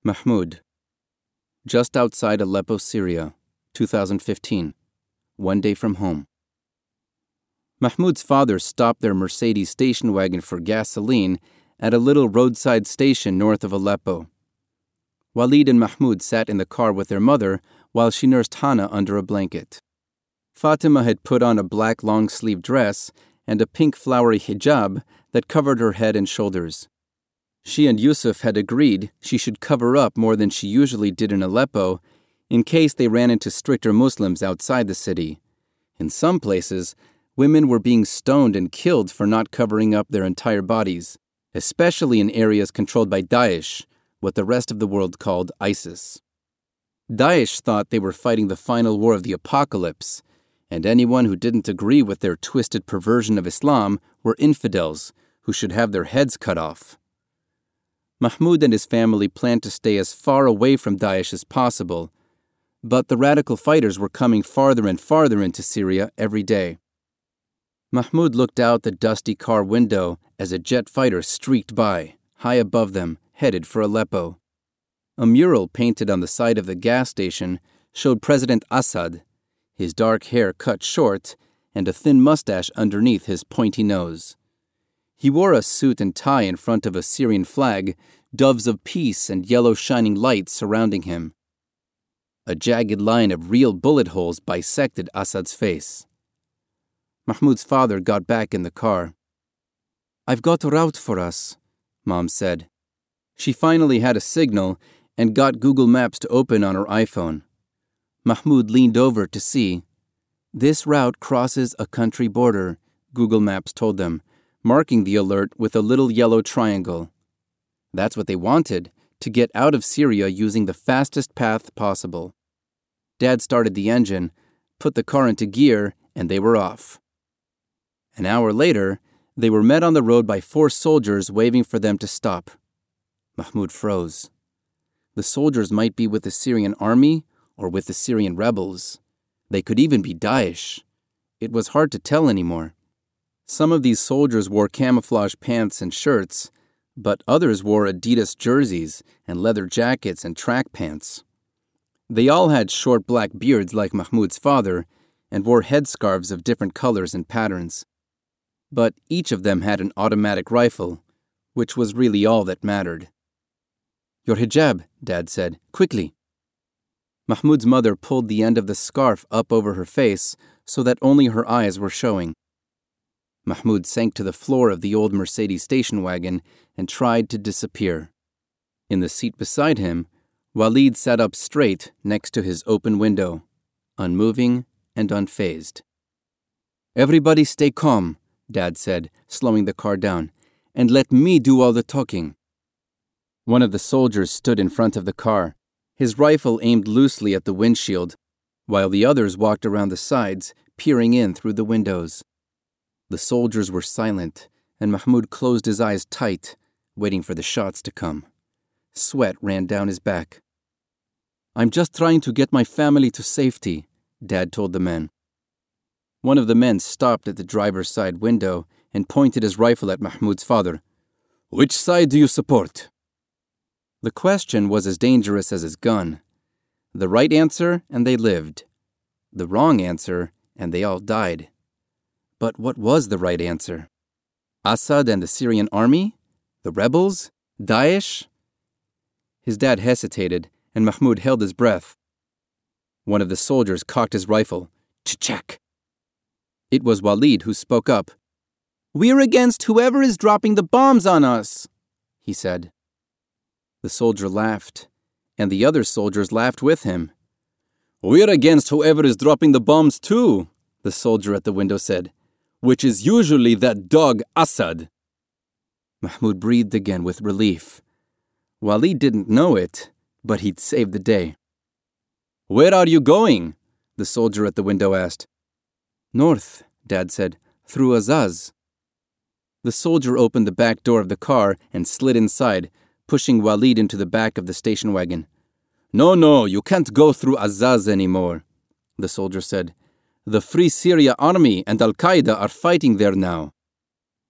Mahmoud. Just outside Aleppo, Syria, 2015. One day from home. Mahmoud's father stopped their Mercedes station wagon for gasoline at a little roadside station north of Aleppo. Walid and Mahmoud sat in the car with their mother while she nursed Hana under a blanket. Fatima had put on a black long-sleeve dress and a pink flowery hijab that covered her head and shoulders. She and Yusuf had agreed she should cover up more than she usually did in Aleppo in case they ran into stricter Muslims outside the city. In some places, women were being stoned and killed for not covering up their entire bodies, especially in areas controlled by Daesh, what the rest of the world called ISIS. Daesh thought they were fighting the final war of the apocalypse, and anyone who didn't agree with their twisted perversion of Islam were infidels who should have their heads cut off. Mahmoud and his family planned to stay as far away from Daesh as possible, but the radical fighters were coming farther and farther into Syria every day. Mahmoud looked out the dusty car window as a jet fighter streaked by, high above them, headed for Aleppo. A mural painted on the side of the gas station showed President Assad, his dark hair cut short and a thin mustache underneath his pointy nose. He wore a suit and tie in front of a Syrian flag, doves of peace and yellow shining lights surrounding him. A jagged line of real bullet holes bisected Assad's face. Mahmoud's father got back in the car. "I've got a route for us," Mom said. She finally had a signal and got Google Maps to open on her iPhone. Mahmoud leaned over to see. "This route crosses a country border," Google Maps told them, marking the alert with a little yellow triangle. That's what they wanted, to get out of Syria using the fastest path possible. Dad started the engine, put the car into gear, and they were off. An hour later, they were met on the road by 4 soldiers waving for them to stop. Mahmoud froze. The soldiers might be with the Syrian army or with the Syrian rebels. They could even be Daesh. It was hard to tell anymore. Some of these soldiers wore camouflage pants and shirts, but others wore Adidas jerseys and leather jackets and track pants. They all had short black beards like Mahmoud's father and wore headscarves of different colors and patterns. But each of them had an automatic rifle, which was really all that mattered. "Your hijab," Dad said. "Quickly." Mahmoud's mother pulled the end of the scarf up over her face so that only her eyes were showing. Mahmoud sank to the floor of the old Mercedes station wagon and tried to disappear. In the seat beside him, Walid sat up straight next to his open window, unmoving and unfazed. "Everybody stay calm," Dad said, slowing the car down, "and let me do all the talking." One of the soldiers stood in front of the car, his rifle aimed loosely at the windshield, while the others walked around the sides, peering in through the windows. The soldiers were silent, and Mahmoud closed his eyes tight, waiting for the shots to come. Sweat ran down his back. "I'm just trying to get my family to safety," Dad told the men. One of the men stopped at the driver's side window and pointed his rifle at Mahmoud's father. "Which side do you support?" The question was as dangerous as his gun. The right answer, and they lived. The wrong answer, and they all died. But what was the right answer? Assad and the Syrian army? The rebels? Daesh? His dad hesitated, and Mahmoud held his breath. One of the soldiers cocked his rifle. Ch-check! It was Walid who spoke up. "We're against whoever is dropping the bombs on us," he said. The soldier laughed, and the other soldiers laughed with him. "We're against whoever is dropping the bombs too," the soldier at the window said, "which is usually that dog Assad." Mahmoud breathed again with relief. Walid didn't know it, but he'd saved the day. "Where are you going?" the soldier at the window asked. "North," Dad said, "through Azaz." The soldier opened the back door of the car and slid inside, pushing Walid into the back of the station wagon. No, you can't go through Azaz anymore," the soldier said. "The Free Syria Army and Al-Qaeda are fighting there now."